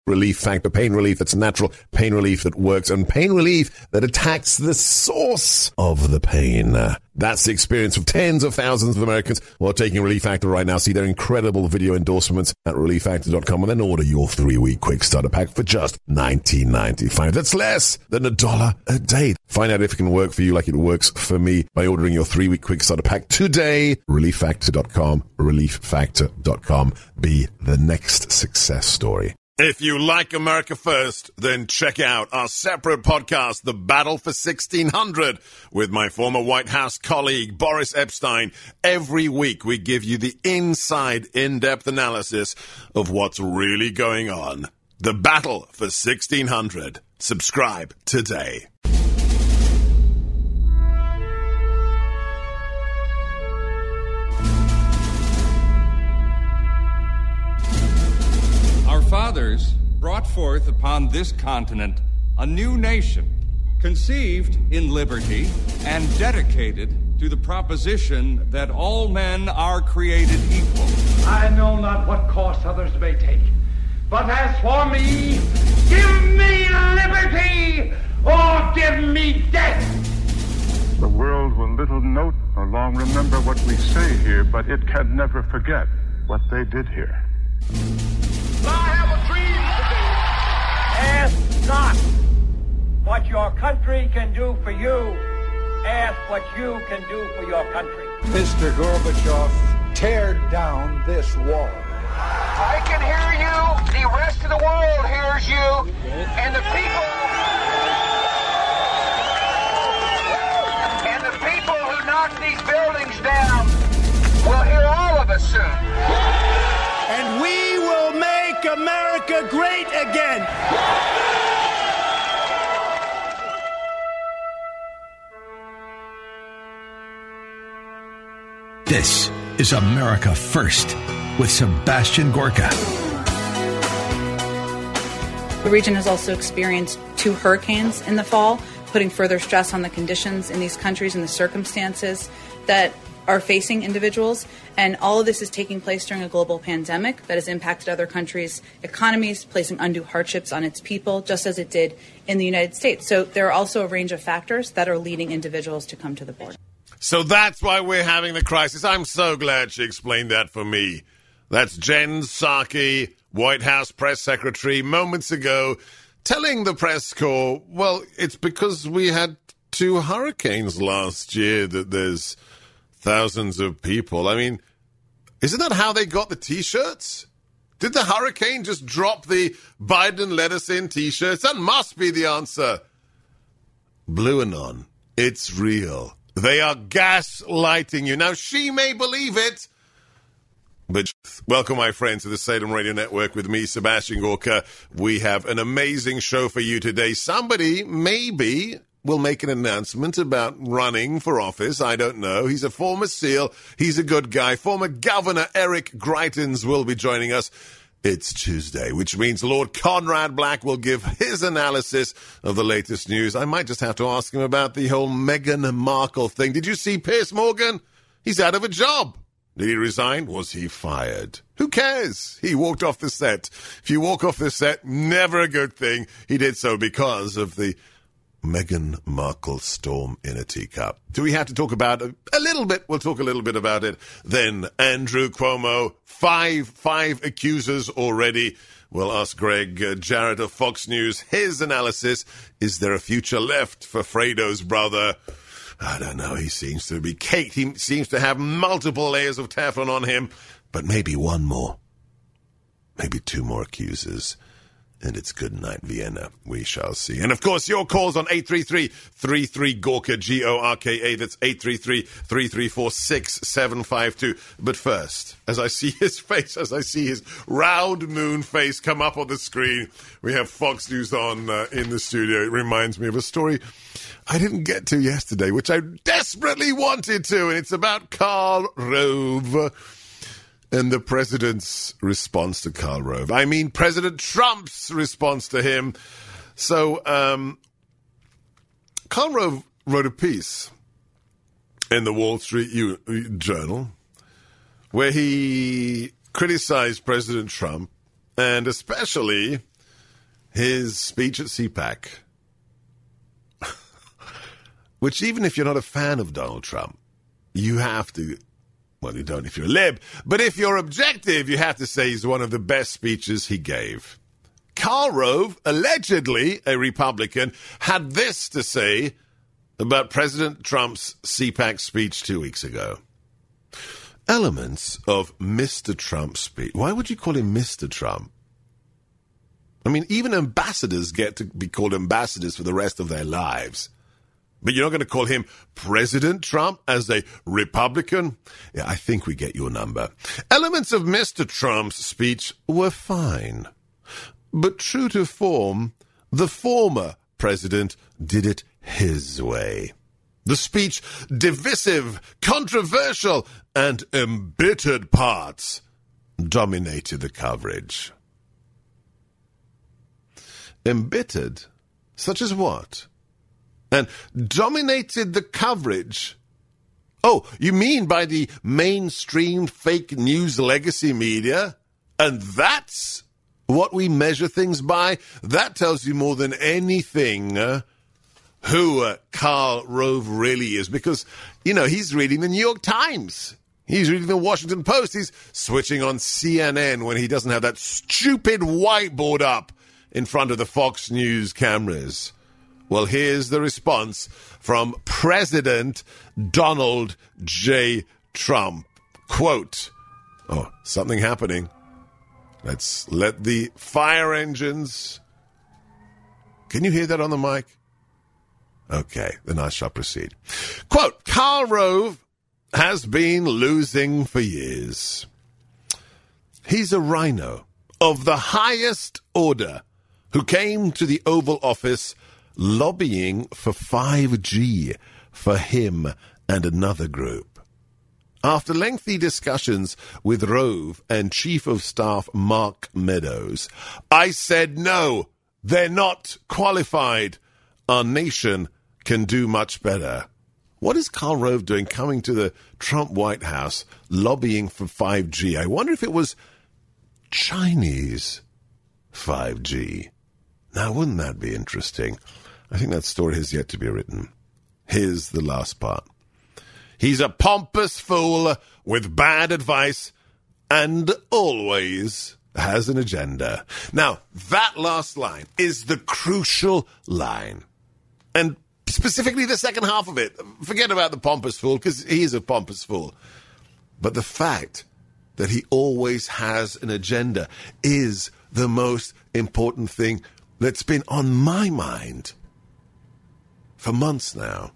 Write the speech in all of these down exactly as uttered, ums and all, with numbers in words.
Relief Factor. Pain relief that's natural, pain relief that works, and pain relief that attacks the source of the pain. That's the experience of tens of thousands of Americans who are taking Relief Factor right now. See their incredible video endorsements at relief factor dot com and then order your three-week quick starter pack for just nineteen ninety-five. That's less than a dollar a day. Find out if it can work for you like it works for me by ordering your three-week quick starter pack today. relief factor dot com. relief factor dot com. Be the next success story. If you like America First, then check out our separate podcast, The Battle for sixteen hundred, with my former White House colleague, Boris Epshteyn. Every week, we give you the inside, in-depth analysis of what's really going on. The Battle for sixteen hundred. Subscribe today. Our fathers brought forth upon this continent a new nation, conceived in liberty and dedicated to the proposition that all men are created equal. I know not what course others may take, but as for me, give me liberty or give me death. The world will little note nor long remember what we say here, but it can never forget what they did here. I have a dream today. Ask not what your country can do for you. Ask what you can do for your country. Mister Gorbachev, tear down this wall. I can hear you. The rest of the world hears you. And the people... And the people who knock these buildings down will hear all of us soon. And we will make America great again. This is America First with Sebastian Gorka. The region has also experienced two hurricanes in the fall, putting further stress on the conditions in these countries and the circumstances that are facing individuals. And all of this is taking place during a global pandemic that has impacted other countries' economies, placing undue hardships on its people, just as it did in the United States. So there are also a range of factors that are leading individuals to come to the border. So that's why we're having the crisis. I'm so glad she explained that for me. That's Jen Psaki, White House press secretary, moments ago, telling the press corps, well, it's because we had two hurricanes last year that there's thousands of people. I mean, isn't that how they got the T-shirts? Did the hurricane just drop the Biden let us in T-shirts? That must be the answer. Blue Anon, it's real. They are gaslighting you. Now, she may believe it, but welcome, my friends, to the Salem Radio Network with me, Sebastian Gorka. We have an amazing show for you today. Somebody, maybe, will make an announcement about running for office. I don't know. He's a former SEAL. He's a good guy. Former Governor Eric Greitens will be joining us. It's Tuesday, which means Lord Conrad Black will give his analysis of the latest news. I might just have to ask him about the whole Meghan Markle thing. Did you see Piers Morgan? He's out of a job. Did he resign? Was he fired? Who cares? He walked off the set. If you walk off the set, never a good thing. He did so because of the Meghan Markle storm in a teacup. Do we have to talk about it? A little bit? We'll talk a little bit about it. Then Andrew Cuomo, five, five accusers already. We'll ask Greg uh, Jarrett of Fox News his analysis. Is there a future left for Fredo's brother? I don't know. He seems to be caked. He seems to have multiple layers of Teflon on him, but maybe one more. Maybe two more accusers. And it's good night, Vienna. We shall see. And, of course, your calls on eight three three, three three, Gorka, G O R K A. That's eight three three, three three four, six seven five two. But first, as I see his face, as I see his round moon face come up on the screen, we have Fox News on uh, in the studio. It reminds me of a story I didn't get to yesterday, which I desperately wanted to, and it's about Karl Rove and the president's response to Karl Rove. I mean, President Trump's response to him. So, um, Karl Rove wrote a piece in the Wall Street U- Journal where he criticized President Trump and especially his speech at CPAC, which even if you're not a fan of Donald Trump, you have to, well, you don't if you're a lib, but if you're objective, you have to say he's one of the best speeches he gave. Karl Rove, allegedly a Republican, had this to say about President Trump's CPAC speech two weeks ago. Elements of Mister Trump's speech. Why would you call him Mister Trump? I mean, even ambassadors get to be called ambassadors for the rest of their lives. But you're not going to call him President Trump as a Republican? Yeah, I think we get your number. Elements of Mister Trump's speech were fine. But true to form, the former president did it his way. The speech, divisive, controversial, and embittered parts dominated the coverage. Embittered? Such as what? And dominated the coverage? Oh, you mean by the mainstream fake news legacy media? And that's what we measure things by? That tells you more than anything uh, who uh, Karl Rove really is. Because, you know, he's reading the New York Times. He's reading the Washington Post. He's switching on C N N when he doesn't have that stupid whiteboard up in front of the Fox News cameras. Well, here's the response from President Donald J. Trump. Quote, oh, something happening. Let's let the fire engines... Can you hear that on the mic? Okay, then I shall proceed. Quote, Karl Rove has been losing for years. He's a rhino of the highest order who came to the Oval Office lobbying for five G for him and another group. After lengthy discussions with Rove and Chief of Staff Mark Meadows, I said no, they're not qualified. Our nation can do much better. What is Karl Rove doing coming to the Trump White House lobbying for five G? I wonder if it was Chinese five G. Now, wouldn't that be interesting? I think that story has yet to be written. Here's the last part. He's a pompous fool with bad advice and always has an agenda. Now, that last line is the crucial line. And specifically the second half of it. Forget about the pompous fool, because he is a pompous fool. But the fact that he always has an agenda is the most important thing that's been on my mind for months now.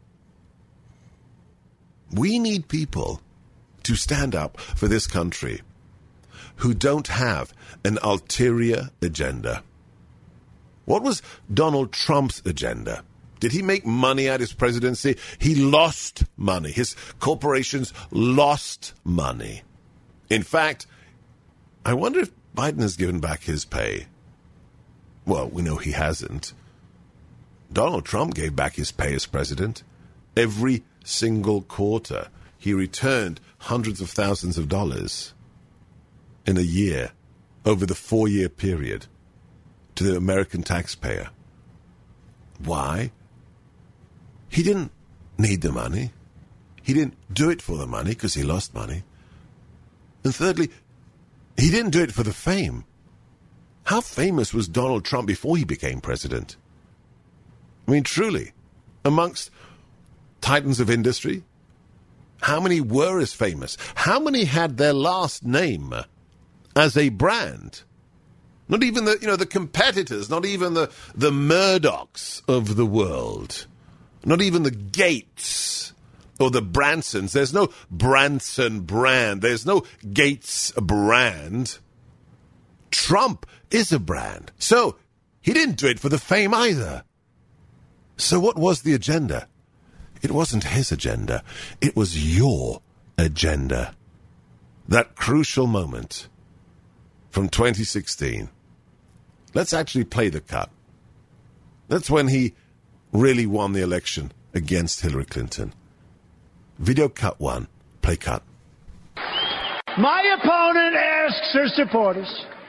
We need people to stand up for this country who don't have an ulterior agenda. What was Donald Trump's agenda? Did he make money out of his presidency? He lost money. His corporations lost money. In fact, I wonder if Biden has given back his pay. Well, we know he hasn't. Donald Trump gave back his pay as president. Every single quarter, he returned hundreds of thousands of dollars in a year over the four-year period to the American taxpayer. Why? He didn't need the money. He didn't do it for the money because he lost money. And thirdly, he didn't do it for the fame. How famous was Donald Trump before he became president? I mean, truly, amongst titans of industry, how many were as famous? How many had their last name as a brand? Not even the, you know, the competitors, not even the, the Murdochs of the world, not even the Gates or the Bransons. There's no Branson brand. There's no Gates brand. Trump is a brand. So he didn't do it for the fame either. So what was the agenda? It wasn't his agenda. It was your agenda. That crucial moment from twenty sixteen. Let's actually play the cut. That's when he really won the election against Hillary Clinton. Video cut one. Play cut. My opponent asks her supporters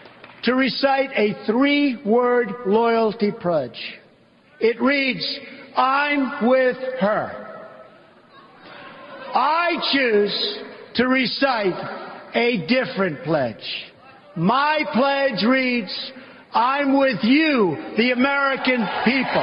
to recite a three-word loyalty pledge. It reads, I'm with her. I choose to recite a different pledge. My pledge reads, I'm with you, the American people.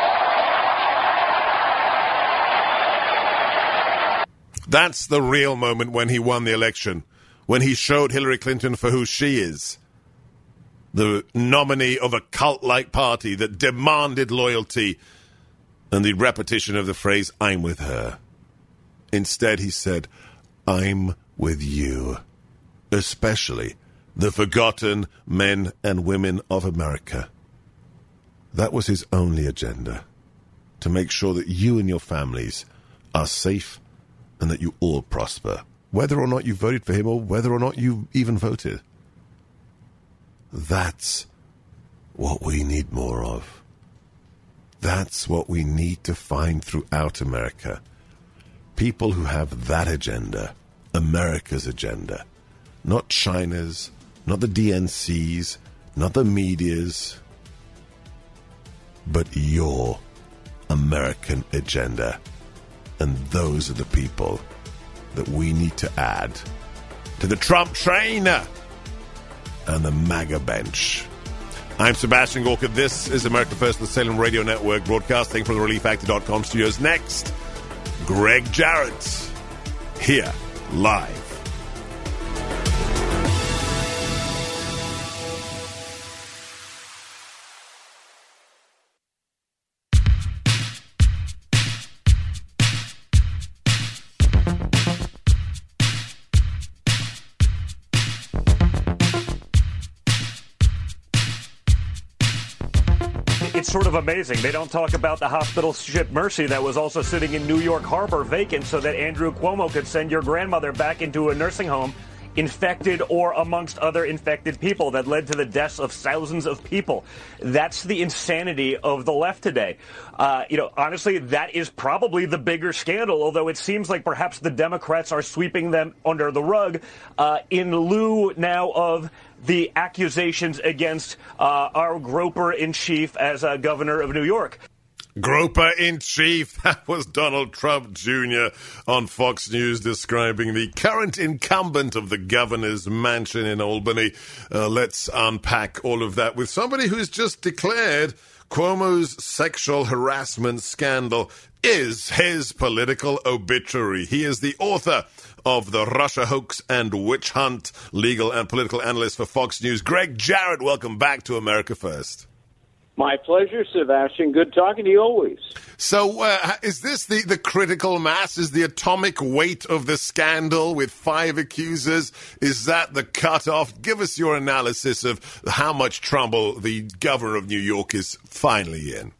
That's the real moment when he won the election, when he showed Hillary Clinton for who she is, the nominee of a cult-like party that demanded loyalty and the repetition of the phrase, I'm with her. Instead, he said, I'm with you, especially the forgotten men and women of America. That was his only agenda, to make sure that you and your families are safe and that you all prosper, whether or not you voted for him or whether or not you even voted. That's what we need more of. That's what we need to find throughout America. People who have that agenda, America's agenda, not China's, not the D N C's, not the media's, but your American agenda. And those are the people that we need to add to the Trump train and the MAGA bench. I'm Sebastian Gorka. This is America First, the Salem Radio Network, broadcasting from the relief actor dot com studios. Next, Greg Jarrett, here, live. Sort of amazing. They don't talk about the hospital ship Mercy that was also sitting in New York Harbor vacant so that Andrew Cuomo could send your grandmother back into a nursing home infected or amongst other infected people that led to the deaths of thousands of people. That's the insanity of the left today. Uh, you know, honestly, that is probably the bigger scandal, although it seems like perhaps the Democrats are sweeping them under the rug uh, in lieu now of the accusations against uh, our groper-in-chief as uh, governor of New York. Groper-in-chief, that was Donald Trump Junior on Fox News describing the current incumbent of the governor's mansion in Albany. Uh, let's unpack all of that with somebody who's just declared Cuomo's sexual harassment scandal is his political obituary. He is the author of The Russia Hoax and Witch Hunt, legal and political analyst for Fox News. Greg Jarrett, welcome back to America First. My pleasure, Sebastian. Good talking to you always. So uh, is this the, the critical mass? Is the atomic weight of the scandal with five accusers? Is that the cutoff? Give us your analysis of how much trouble the governor of New York is finally in.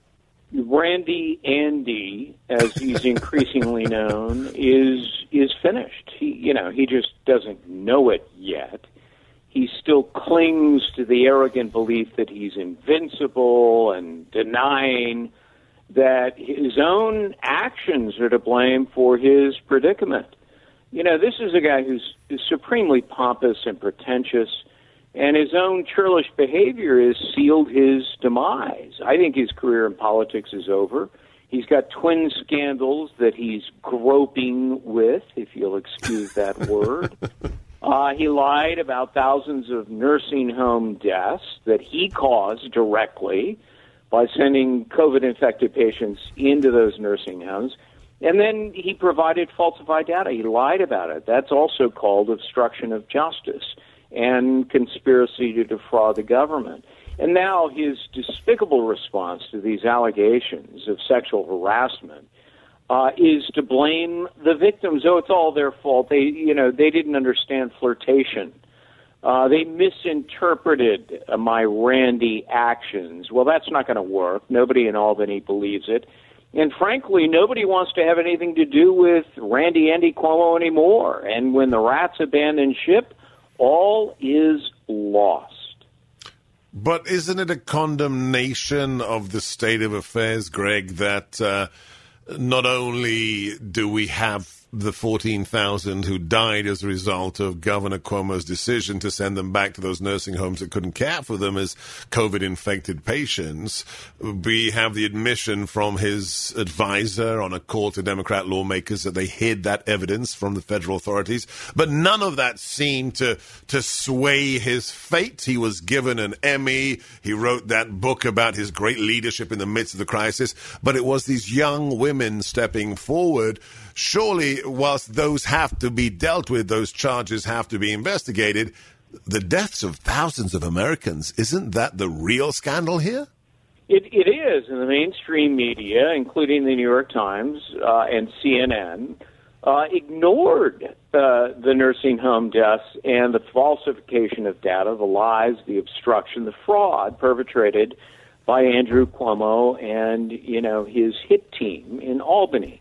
Randy Andy, as he's increasingly known, is is finished. He, you know, he just doesn't know it yet. He still clings to the arrogant belief that he's invincible and denying that his own actions are to blame for his predicament. You know, this is a guy who's supremely pompous and pretentious, and his own churlish behavior has sealed his demise. I think his career in politics is over. He's got twin scandals that he's groping with, if you'll excuse that word. Uh, he lied about thousands of nursing home deaths that he caused directly by sending COVID-infected patients into those nursing homes. And then he provided falsified data. He lied about it. That's also called obstruction of justice and conspiracy to defraud the government. And now his despicable response to these allegations of sexual harassment Uh, is to blame the victims. Oh, it's all their fault. They, you know, they didn't understand flirtation. Uh, they misinterpreted uh, my Randy actions. Well, that's not going to work. Nobody in Albany believes it. And frankly, nobody wants to have anything to do with Randy Andy Cuomo anymore. And when the rats abandon ship, all is lost. But isn't it a condemnation of the state of affairs, Greg, that uh, not only do we have the fourteen thousand who died as a result of Governor Cuomo's decision to send them back to those nursing homes that couldn't care for them as COVID-infected patients. We have the admission from his advisor on a call to Democrat lawmakers that they hid that evidence from the federal authorities. But none of that seemed to, to sway his fate. He was given an Emmy. He wrote that book about his great leadership in the midst of the crisis. But it was these young women stepping forward. Surely, whilst those have to be dealt with, those charges have to be investigated, the deaths of thousands of Americans, isn't that the real scandal here? It, it is, and the mainstream media, including the New York Times uh, and C N N, uh, ignored uh, the nursing home deaths and the falsification of data, the lies, the obstruction, the fraud perpetrated by Andrew Cuomo and, you know, his hit team in Albany.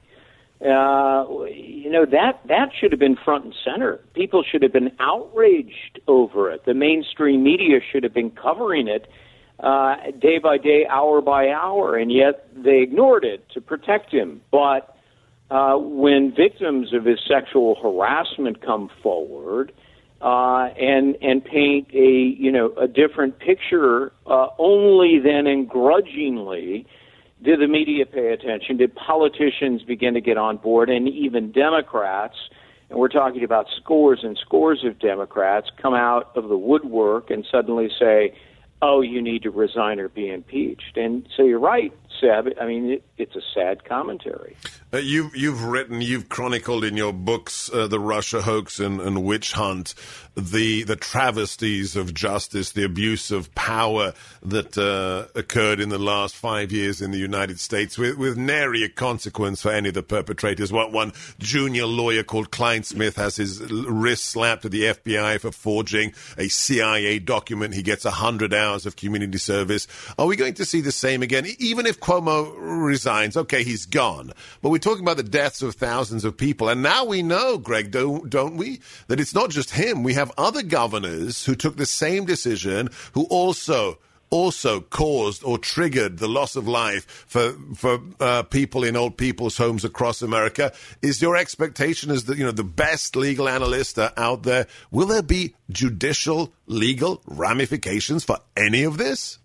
Uh, you know, that, that should have been front and center. People should have been outraged over it. The mainstream media should have been covering it uh, day by day, hour by hour, and yet they ignored it to protect him. But uh, when victims of his sexual harassment come forward uh, and and paint a you know a different picture, uh, only then and grudgingly did the media pay attention? Did politicians begin to get on board, and even Democrats, and we're talking about scores and scores of Democrats, come out of the woodwork and suddenly say, oh, you need to resign or be impeached? And so you're right, Seb. I mean, it, it's a sad commentary. Uh, you've, you've written, you've chronicled in your books uh, the Russia hoax and, and witch hunt, the the travesties of justice, the abuse of power that uh, occurred in the last five years in the United States with, with nary a consequence for any of the perpetrators. What one junior lawyer called Kleinsmith has his wrist slapped at the F B I for forging a C I A document. He gets one hundred hours of community service. Are we going to see the same again? Even if Cuomo resigns, okay, he's gone. But we're talking about the deaths of thousands of people. And now we know, Greg, don't, don't we, that it's not just him. We have other governors who took the same decision, who also also caused or triggered the loss of life for for uh, people in old people's homes across America. Is your expectation as the you know the best legal analyst uh, out there? Will there be judicial legal ramifications for any of this?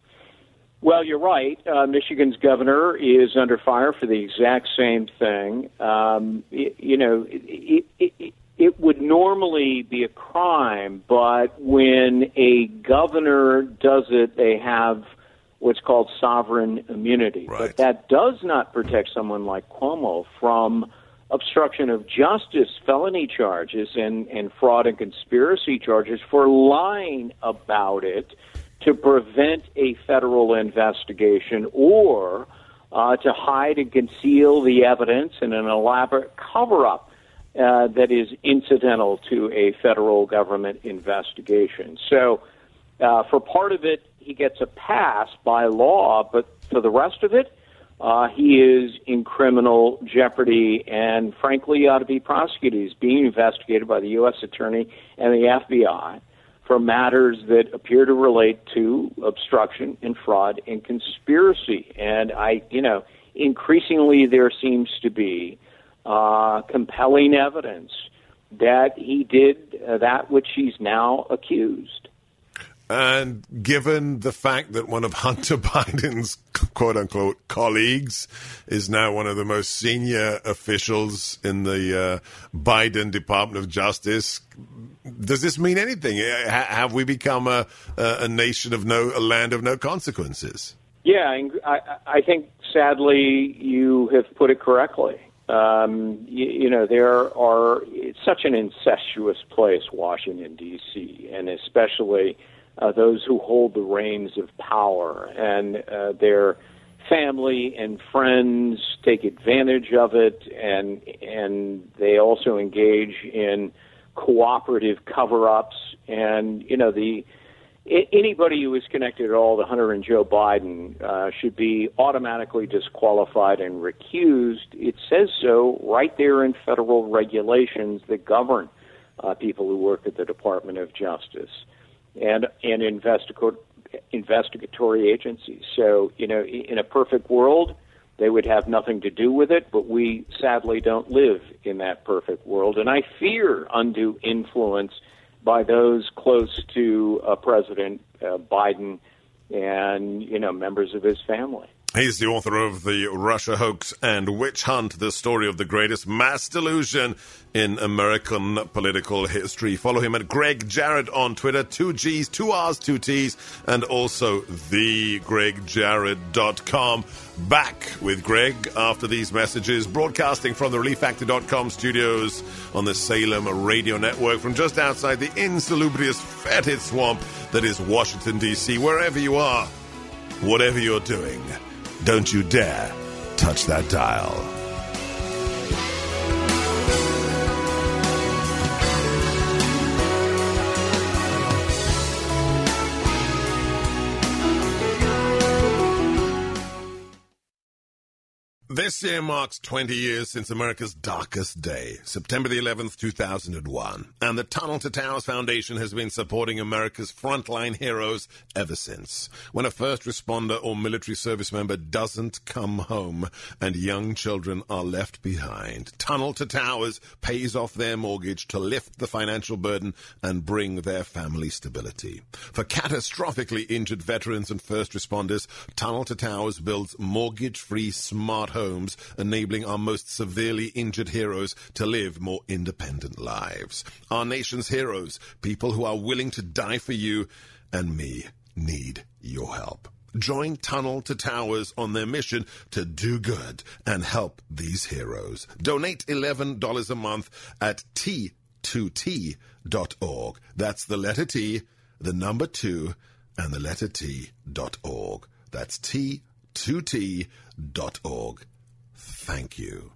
Well, you're right. Uh, Michigan's governor is under fire for the exact same thing. Um, it, you know, it, it, it, it would normally be a crime, but when a governor does it, they have what's called sovereign immunity. Right. But that does not protect someone like Cuomo from obstruction of justice, felony charges, and, and fraud and conspiracy charges for lying about it to prevent a federal investigation or uh, to hide and conceal the evidence in an elaborate cover-up uh, that is incidental to a federal government investigation. So uh, for part of it, he gets a pass by law, but for the rest of it, uh, he is in criminal jeopardy and, frankly, ought to be prosecuted. He's being investigated by the U S Attorney and the F B I for matters that appear to relate to obstruction and fraud and conspiracy. And I, you know, increasingly there seems to be uh, compelling evidence that he did uh, that which he's now accused. And given the fact that one of Hunter Biden's quote-unquote colleagues is now one of the most senior officials in the uh, Biden Department of Justice, does this mean anything? Ha- have we become a, a nation of no, a land of no consequences? Yeah, I, I think sadly you have put it correctly. Um, you, you know, there are, it's such an incestuous place, Washington, D C, and especially Uh, those who hold the reins of power, and uh, their family and friends take advantage of it, and and they also engage in cooperative cover-ups. And you know, the I- anybody who is connected at all to Hunter and Joe Biden uh, should be automatically disqualified and recused. It says so right there in federal regulations that govern uh, people who work at the Department of Justice and and investigator, investigatory agencies. So, you know, in a perfect world, they would have nothing to do with it, but we sadly don't live in that perfect world. And I fear undue influence by those close to uh, President uh, Biden and, you know, members of his family. He's the author of The Russia Hoax and Witch Hunt, the story of the greatest mass delusion in American political history. Follow him at Greg Jarrett on Twitter, two G's, two R's, two T's, and also the greg jarrett dot com. Back with Greg after these messages, broadcasting from the relief factor dot com studios on the Salem Radio Network from just outside the insalubrious, fetid swamp that is Washington, D C. Wherever you are, whatever you're doing, don't you dare touch that dial. This year marks twenty years since America's darkest day, September the eleventh, two thousand one, and the Tunnel to Towers Foundation has been supporting America's frontline heroes ever since. When a first responder or military service member doesn't come home and young children are left behind, Tunnel to Towers pays off their mortgage to lift the financial burden and bring their family stability. For catastrophically injured veterans and first responders, Tunnel to Towers builds mortgage-free smart homes, enabling our most severely injured heroes to live more independent lives. Our nation's heroes, people who are willing to die for you and me, need your help. Join Tunnel to Towers on their mission to do good and help these heroes. Donate eleven dollars a month at T two T dot org. That's the letter T, the number two, and the letter T dot org. That's T two T dot org. Thank you.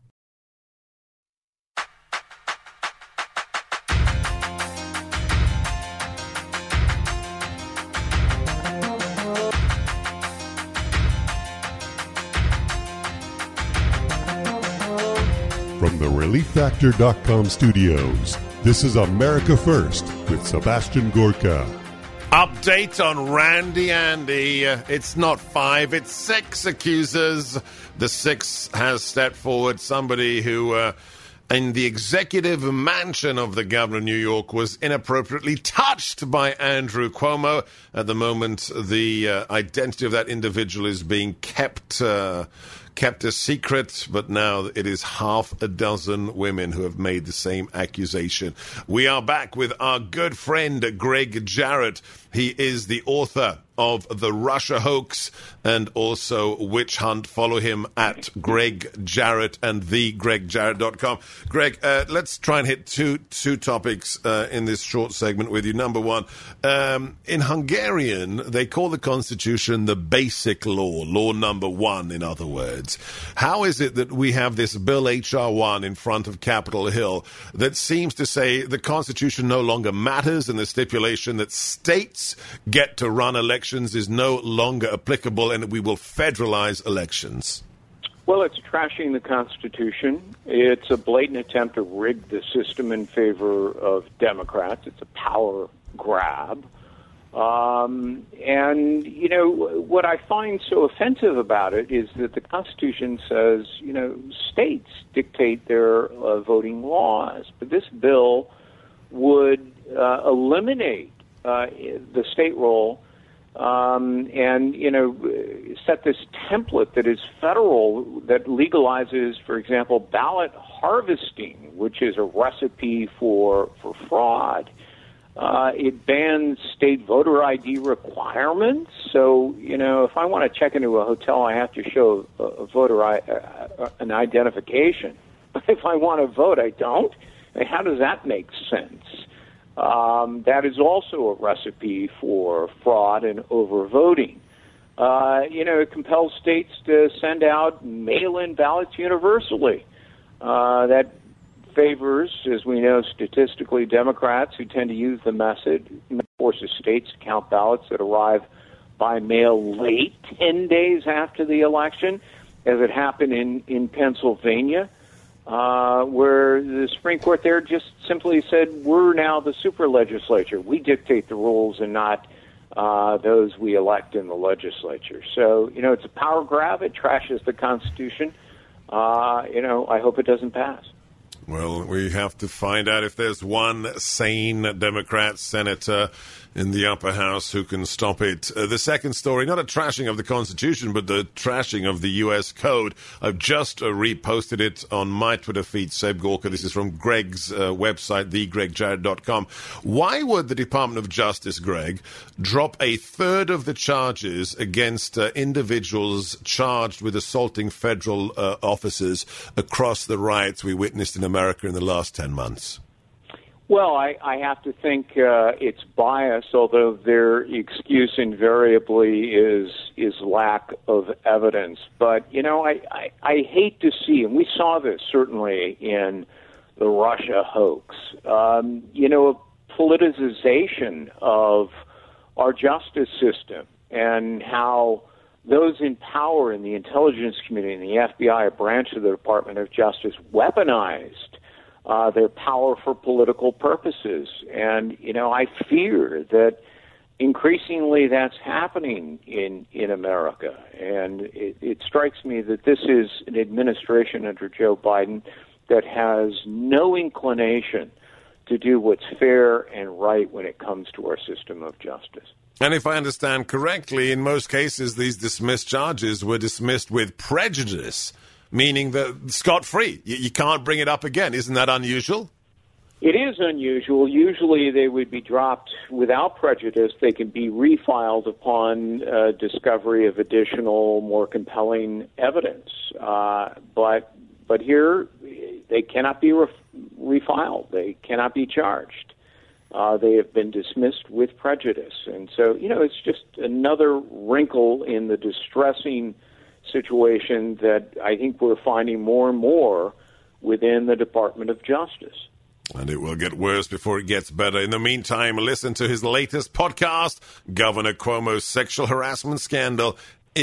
From the relief factor dot com studios, this is America First with Sebastian Gorka. Update on Randy Andy. It's not five, it's six accusers. The sixth has stepped forward. Somebody who, uh, in the executive mansion of the governor of New York, was inappropriately touched by Andrew Cuomo. At the moment, the uh, identity of that individual is being kept uh, kept a secret, but now it is half a dozen women who have made the same accusation. We are back with our good friend, Greg Jarrett. He is the author of The Russia Hoax and also Witch Hunt. Follow him at Greg Jarrett and the greg jarrett dot com. Greg, uh, let's try and hit two two topics uh, in this short segment with you. Number one, um, in Hungarian, they call the Constitution the basic law, law number one, in other words. How is it that we have this Bill H R one in front of Capitol Hill that seems to say the Constitution no longer matters and the stipulation that states get to run elections is no longer applicable and we will federalize elections? Well, it's trashing the Constitution. It's a blatant attempt to rig the system in favor of Democrats. It's a power grab. Um, and, you know, what I find so offensive about it is that the Constitution says, you know, states dictate their uh, voting laws. But this bill would uh, eliminate uh, the state role um, and, you know, set this template that is federal that legalizes, for example, ballot harvesting, which is a recipe for, for fraud. Uh, it bans state voter I D requirements. So, you know, if I want to check into a hotel, I have to show a, a voter I, uh, an identification. But if I want to vote, I don't. And how does that make sense? Um, that is also a recipe for fraud and overvoting. Uh, you know, it compels states to send out mail-in ballots universally. Uh, that favors, as we know, statistically, Democrats who tend to use the method. It forces states to count ballots that arrive by mail late, ten days after the election, as it happened in, in Pennsylvania, uh, where the Supreme Court there just simply said, we're now the super legislature. We dictate the rules and not uh, those we elect in the legislature. So, you know, it's a power grab. It trashes the Constitution. Uh, you know, I hope it doesn't pass. Well, we have to find out if there's one sane Democrat senator in the upper house who can stop it. Uh, the second story, not a trashing of the Constitution, but the trashing of the U S code. I've just uh, reposted it on my Twitter feed, Seb Gorka. This is from Greg's uh, website, the greg jarrett dot com. Why would the Department of Justice, Greg, drop a third of the charges against uh, individuals charged with assaulting federal uh, officers across the riots we witnessed in America in the last ten months? Well, I, I have to think uh, it's bias, although their excuse invariably is is lack of evidence. But, you know, I, I, I hate to see, and we saw this certainly in the Russia hoax, um, you know, a politicization of our justice system and how those in power in the intelligence community and the F B I, a branch of the Department of Justice, weaponized Uh, their power for political purposes. And, you know, I fear that increasingly that's happening in, in America. And it, it strikes me that this is an administration under Joe Biden that has no inclination to do what's fair and right when it comes to our system of justice. And if I understand correctly, in most cases, these dismissed charges were dismissed with prejudice, meaning that scot-free. You, you can't bring it up again. Isn't that unusual? It is unusual. Usually they would be dropped without prejudice. They can be refiled upon uh, discovery of additional, more compelling evidence. Uh, but but here, they cannot be ref- refiled. They cannot be charged. Uh, they have been dismissed with prejudice. And so, you know, it's just another wrinkle in the distressing situation that I think we're finding more and more within the Department of Justice. And it will get worse before it gets better. In the meantime, listen to his latest podcast, Governor Cuomo's Sexual Harassment Scandal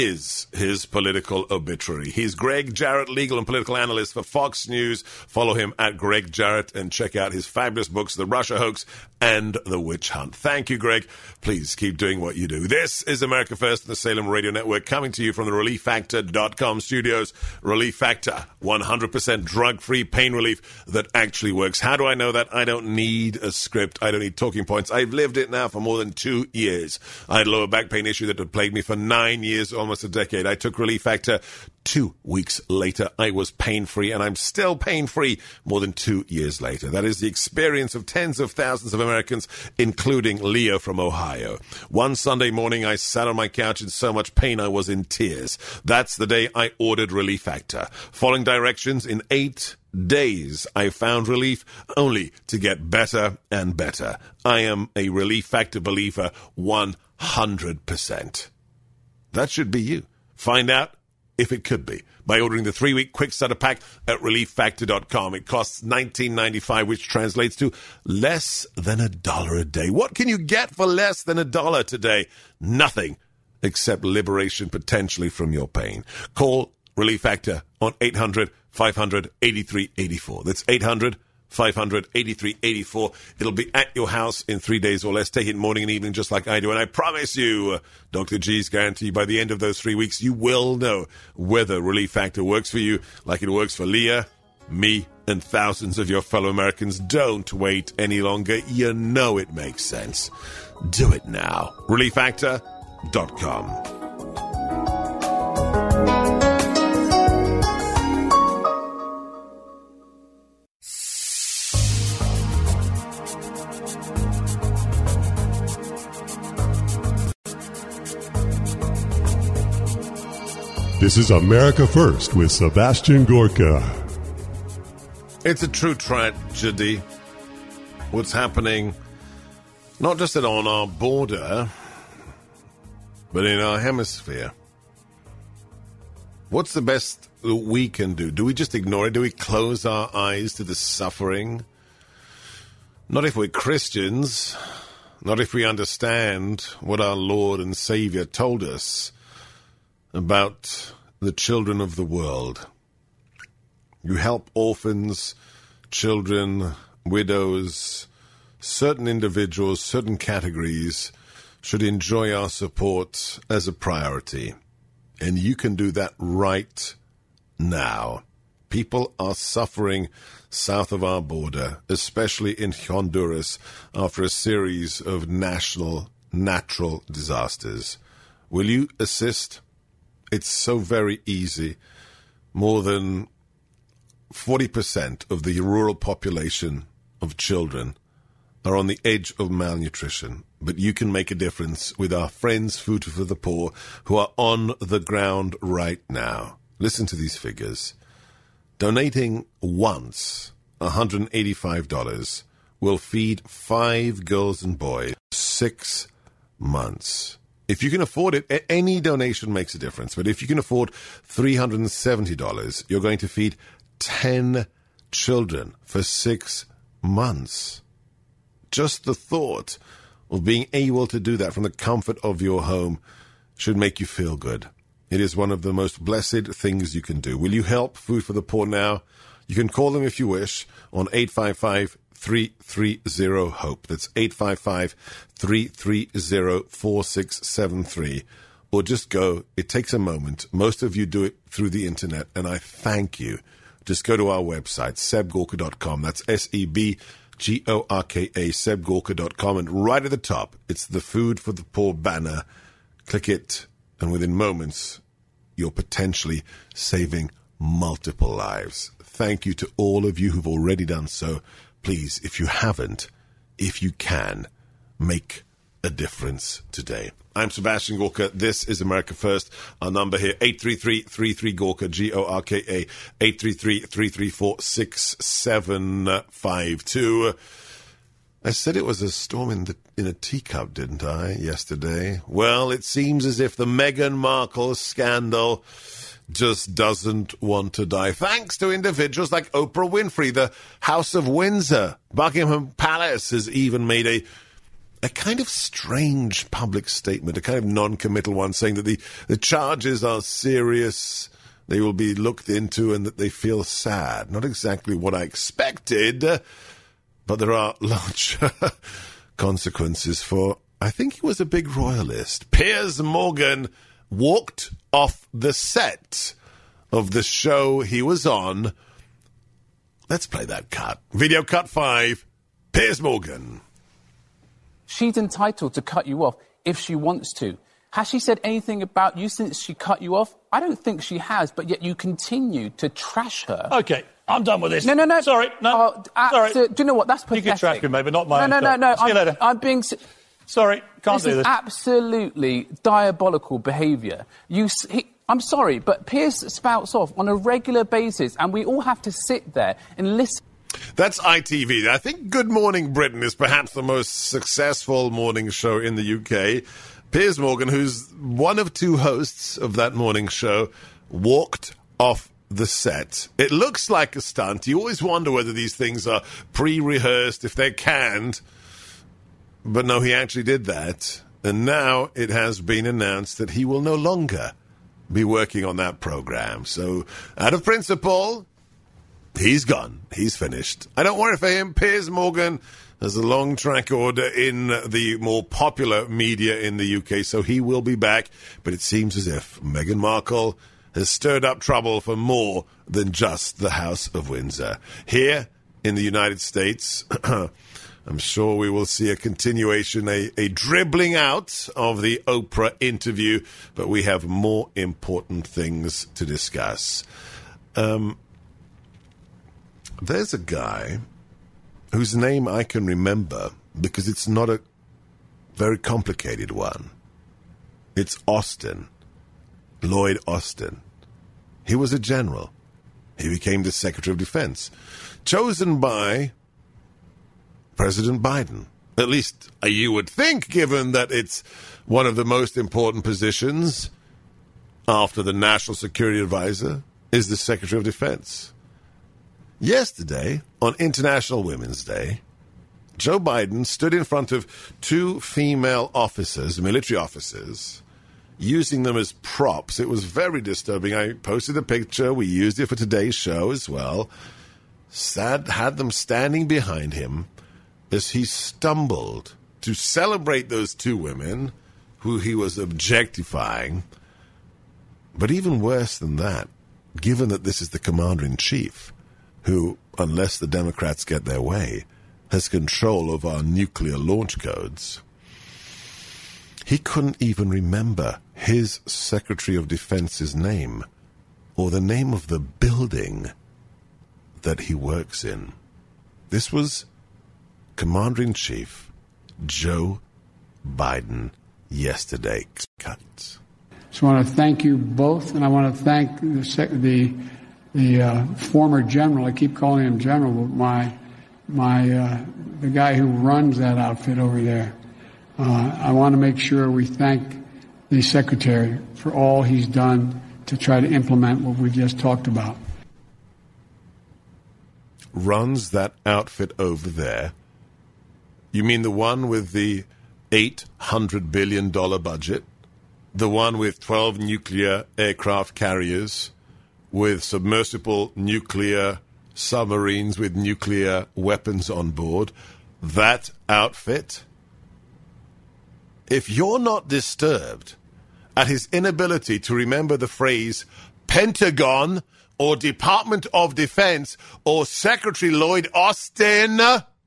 is his political obituary. He's Greg Jarrett, legal and political analyst for Fox News. Follow him at Greg Jarrett and check out his fabulous books, The Russia Hoax and The Witch Hunt. Thank you, Greg. Please keep doing what you do. This is America First and the Salem Radio Network, coming to you from the relief factor dot com studios. Relief Factor, one hundred percent drug-free pain relief that actually works. How do I know that? I don't need a script. I don't need talking points. I've lived it now for more than two years. I had a lower back pain issue that had plagued me for nine years, almost a decade. I took Relief Factor. Two weeks later, I was pain-free, and I'm still pain-free more than two years later. That is the experience of tens of thousands of Americans, including Leo from Ohio. One Sunday morning, I sat on my couch in so much pain I was in tears. That's the day I ordered Relief Factor. Following directions, in eight days, I found relief, only to get better and better. I am a Relief Factor believer one hundred percent. That should be you. Find out if it could be by ordering the three-week quick starter pack at relief factor dot com. It costs nineteen ninety-five, which translates to less than a dollar a day. What can you get for less than a dollar today? Nothing, except liberation potentially from your pain. Call Relief Factor on eight hundred, five hundred, eighty-three eighty-four. That's eight hundred, five hundred, eighty-three eighty-four. It'll be at your house in three days or less. Take it morning and evening just like I do. And I promise you, uh, Doctor G's guarantee, by the end of those three weeks, you will know whether Relief Factor works for you like it works for Leah, me, and thousands of your fellow Americans. Don't wait any longer. You know it makes sense. Do it now. relief factor dot com. This is America First with Sebastian Gorka. It's a true tragedy what's happening not just on our border, but in our hemisphere. What's the best that we can do? Do we just ignore it? Do we close our eyes to the suffering? Not if we're Christians, not if we understand what our Lord and Savior told us about the children of the world. You help orphans, children, widows, certain individuals, certain categories should enjoy our support as a priority. And you can do that right now. People are suffering south of our border, especially in Honduras, after a series of national natural disasters. Will you assist? It's so very easy. More than forty percent of the rural population of children are on the edge of malnutrition. But you can make a difference with our friends, Food for the Poor, who are on the ground right now. Listen to these figures. Donating once, one hundred eighty-five dollars, will feed five girls and boys six months. If you can afford it, any donation makes a difference. But if you can afford three hundred seventy dollars, you're going to feed ten children for six months. Just the thought of being able to do that from the comfort of your home should make you feel good. It is one of the most blessed things you can do. Will you help Food for the Poor now? You can call them if you wish on eight five five, three three zero, HOPE. That's eight five five, three three zero, four six seven three. Or just go. It takes a moment. Most of you do it through the internet, and I thank you. Just go to our website, seb gorka dot com. That's S E B G O R K A, seb gorka dot com. And right at the top, it's the Food for the Poor banner. Click it, and within moments, you're potentially saving multiple lives. Thank you to all of you who've already done so. Please, if you haven't, if you can, make a difference today. I'm Sebastian Gorka. This is America First. Our number here, eight three three, three three, Gorka, G O R K A, eight three three, three three four, six seven five two. I said it was a storm in the in a teacup, didn't I, yesterday? Well, it seems as if the Meghan Markle scandal just doesn't want to die. Thanks to individuals like Oprah Winfrey, the House of Windsor, Buckingham Palace has even made a a kind of strange public statement, a kind of non-committal one, saying that the, the charges are serious, they will be looked into, and that they feel sad. Not exactly what I expected, but there are large consequences for, I think he was a big royalist. Piers Morgan walked off the set of the show he was on. Let's play that cut. Video cut five, Piers Morgan. She's entitled to cut you off if she wants to. Has she said anything about you since she cut you off? I don't think she has, but yet you continue to trash her. OK, I'm done with this. No, no, no. Sorry, no. Uh, Sorry. Do you know what? That's pathetic. You can trash me, maybe, not my No, own no, no, no. See you I'm, later. I'm being... Sorry, can't this do is this. absolutely diabolical behaviour. You... He, I'm sorry, but Piers spouts off on a regular basis, and we all have to sit there and listen. That's I T V. I think Good Morning Britain is perhaps the most successful morning show in the U K. Piers Morgan, who's one of two hosts of that morning show, walked off the set. It looks like a stunt. You always wonder whether these things are pre-rehearsed, if they're canned. But no, he actually did that. And now it has been announced that he will no longer be working on that program. So, out of principle, he's gone. He's finished. I don't worry for him. Piers Morgan has a long track order in the more popular media in the U K, so he will be back. But it seems as if Meghan Markle has stirred up trouble for more than just the House of Windsor. Here in the United States, I'm sure we will see a continuation, a, a dribbling out of the Oprah interview, but we have more important things to discuss. Um, there's a guy whose name I can remember because it's not a very complicated one. It's Austin, Lloyd Austin. He was a general. He became the Secretary of Defense, chosen by President Biden. At least you would think, given that it's one of the most important positions after the National Security Advisor is the Secretary of Defense. Yesterday, on International Women's Day, Joe Biden stood in front of two female officers, military officers, using them as props. It was very disturbing. I posted a picture. We used it for today's show as well. Sad, had them standing behind him as he stumbled to to celebrate those two women who he was objectifying. But even worse than that, given that this is the commander-in-chief, who, unless the Democrats get their way, has control of our nuclear launch codes, he couldn't even remember his Secretary of Defense's name or the name of the building that he works in. This was Commander-in-Chief Joe Biden yesterday. Cut. So I want to thank you both, and I want to thank the the, the uh, former general. I keep calling him general, but my my uh, the guy who runs that outfit over there. Uh, I want to make sure we thank the secretary for all he's done to try to implement what we just talked about. Runs that outfit over there? You mean the one with the eight hundred billion dollars budget? The one with twelve nuclear aircraft carriers, with submersible nuclear submarines with nuclear weapons on board? That outfit? If you're not disturbed at his inability to remember the phrase Pentagon or Department of Defense or Secretary Lloyd Austin,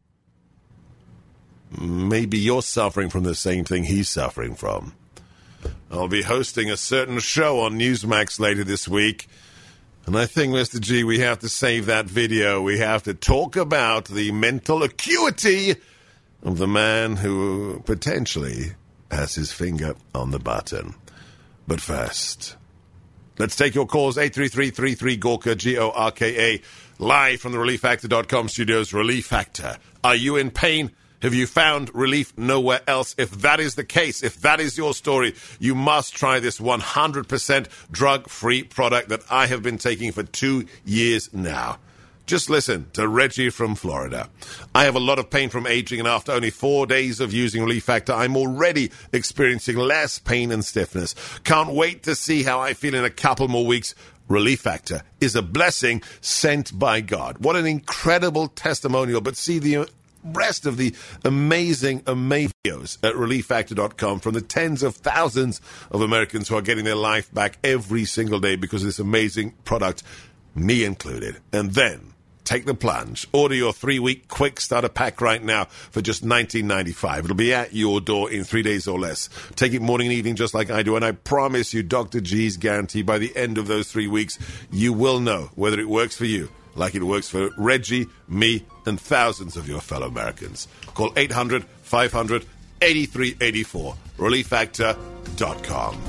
maybe you're suffering from the same thing he's suffering from. I'll be hosting a certain show on Newsmax later this week, and I think, Mister G, we have to save that video. We have to talk about the mental acuity of the man who potentially has his finger on the button. But first, let's take your calls. eight three three, three three, Gorka, G O R K A, live from the relief factor dot com studios. Relief Factor. Are you in pain? Have you found relief nowhere else? If that is the case, if that is your story, you must try this one hundred percent drug-free product that I have been taking for two years now. Just listen to Reggie from Florida. I have a lot of pain from aging, and after only four days of using Relief Factor, I'm already experiencing less pain and stiffness. Can't wait to see how I feel in a couple more weeks. Relief Factor is a blessing sent by God. What an incredible testimonial. But see the rest of the amazing, amazing videos at relief factor dot com from the tens of thousands of Americans who are getting their life back every single day because of this amazing product, me included. And then take the plunge. Order your three-week quick starter pack right now for just nineteen ninety-five. It'll be at your door in three days or less. Take it morning and evening just like I do, and I promise you, Doctor G's guarantee, by the end of those three weeks, you will know whether it works for you like it works for Reggie, me, and thousands of your fellow Americans. Call eight hundred, five hundred, eighty-three eighty-four. relief factor dot com.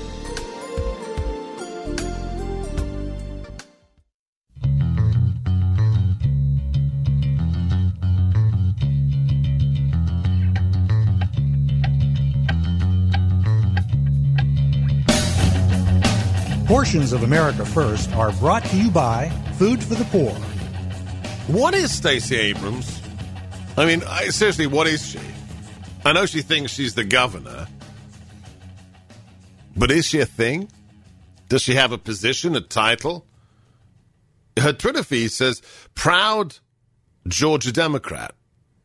Portions of America First are brought to you by Food for the Poor. What is Stacey Abrams? I mean, I, seriously, what is she? I know she thinks she's the governor, but is she a thing? Does she have a position, a title? Her Twitter feed says, proud Georgia Democrat.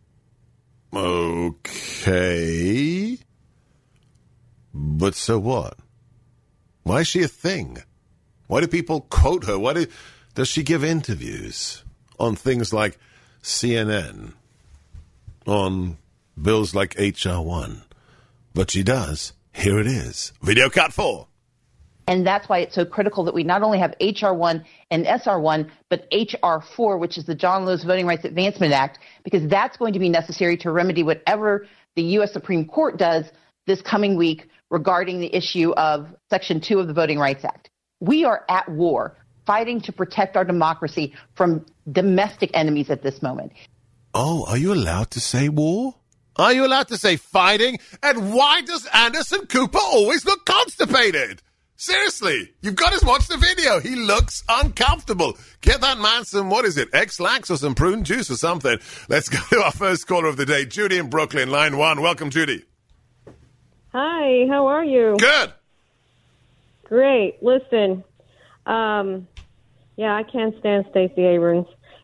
Okay. But so what? Why is she a thing? Why do people quote her? Why do, does she give interviews on things like C N N, on bills like H R one? But she does. Here it is. Video cut four. And that's why it's so critical that we not only have H R one and S R one, but H R four, which is the John Lewis Voting Rights Advancement Act, because that's going to be necessary to remedy whatever the U S Supreme Court does this coming week regarding the issue of Section two of the Voting Rights Act. We are at war, fighting to protect our democracy from domestic enemies at this moment. Oh, are you allowed to say war? Are you allowed to say fighting? And why does Anderson Cooper always look constipated? Seriously, you've got to watch the video. He looks uncomfortable. Get that man some, what is it, X-Lax or some prune juice or something. Let's go to our first caller of the day, Judy in Brooklyn, line one. Welcome, Judy. Hi, how are you? Good. Great. Listen, um, yeah, I can't stand Stacey Abrams.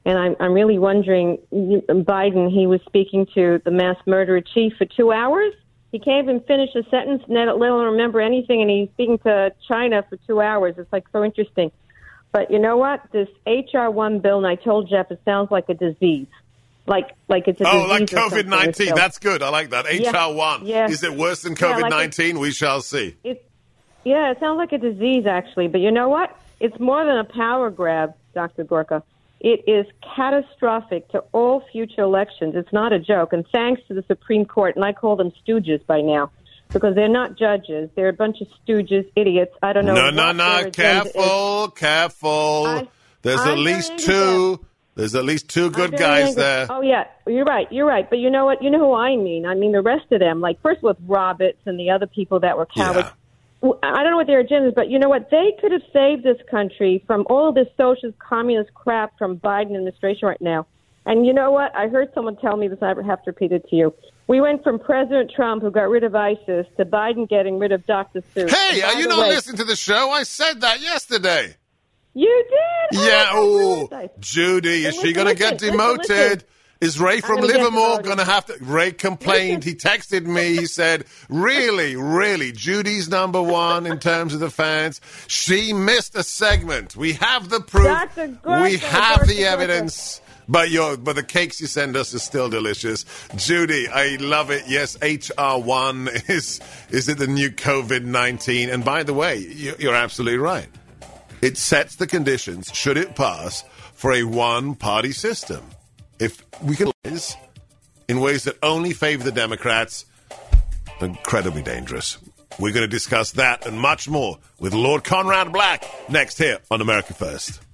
And I'm, I'm really wondering, Biden, he was speaking to the mass murderer chief for two hours. He can't even finish a sentence, let alone remember anything, and he's speaking to China for two hours. It's like so interesting. But you know what? This H R one bill, and I told Jeff, it sounds like a disease. Like like it's a oh, disease. like or COVID nineteen. so. That's good. I like that. H R one. Yeah, yeah. Is it worse than Yeah, like COVID nineteen? We shall see. It, yeah, it sounds like a disease, actually. But you know what? It's more than a power grab, Doctor Gorka. It is catastrophic to all future elections. It's not a joke. And thanks to the Supreme Court, and I call them stooges by now, because they're not judges. They're a bunch of stooges, idiots. I don't know. No, what no, no. their agenda Careful, is. careful. I- There's I'm at very least angry, two. There's at least two I'm good very guys angry. there. Oh, yeah. You're right. You're right. But you know what? You know who I mean. I mean the rest of them. Like, first with Roberts and the other people that were cowards. Yeah. I don't know what their agenda is, but you know what? They could have saved this country from all of this socialist, communist crap from Biden administration right now. And you know what? I heard someone tell me this, I have to repeat it to you. We went from President Trump, who got rid of ISIS, to Biden getting rid of Doctor Seuss. Hey, And by are you the not way- listening to the show? I said that yesterday. You did? Yeah, Oh, oh, Judy, is Then she going to listen, get listen, demoted? listen. Is Ray from gonna get Livermore demoted. going to have to? Ray complained. He texted me. He said, really, really, Judy's number one in terms of the fans. She missed a segment. We have the proof. Doctor Gorka, We have Doctor the Gorka. evidence. But your, but the cakes you send us is still delicious. Judy, I love it. Yes, H R one is, is it the new COVID nineteen? And by the way, you- you're absolutely right. It sets the conditions, should it pass, for a one-party system. If we can live in ways that only favor the Democrats, incredibly dangerous. We're going to discuss that and much more with Lord Conrad Black next here on America First.